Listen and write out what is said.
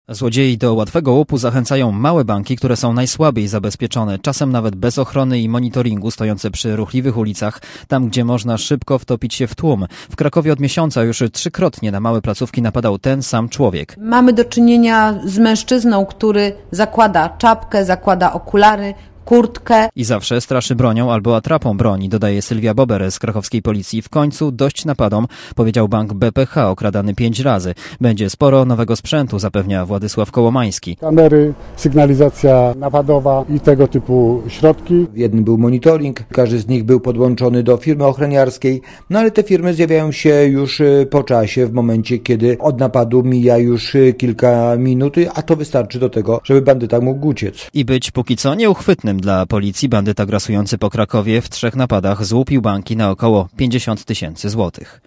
Złodziei do łatwego łupu zachęcają małe banki, które są najsłabiej zabezpieczone, czasem nawet bez ochrony i monitoringu, stojące przy ruchliwych ulicach, tam gdzie można szybko wtopić się w tłum. W Krakowie od miesiąca już 3-krotnie na małe placówki napadał ten sam człowiek. Mamy do czynienia z mężczyzną, który zakłada czapkę, zakłada okulary, kurtkę. I zawsze straszy bronią albo atrapą broni, dodaje Sylwia Bober z krakowskiej policji. W końcu dość napadom, powiedział bank BPH, okradany 5 razy. Będzie sporo nowego sprzętu, zapewnia Władysław Kołomański. Kamery, sygnalizacja napadowa i tego typu środki. W jednym był monitoring, każdy z nich był podłączony do firmy ochroniarskiej, no ale te firmy zjawiają się już po czasie, w momencie kiedy od napadu mija już kilka minut, a to wystarczy do tego, żeby bandyta mógł uciec. I być póki co nieuchwytnym dla policji, bandyta grasujący po Krakowie w 3 napadach złupił banki na około 50 000 złotych.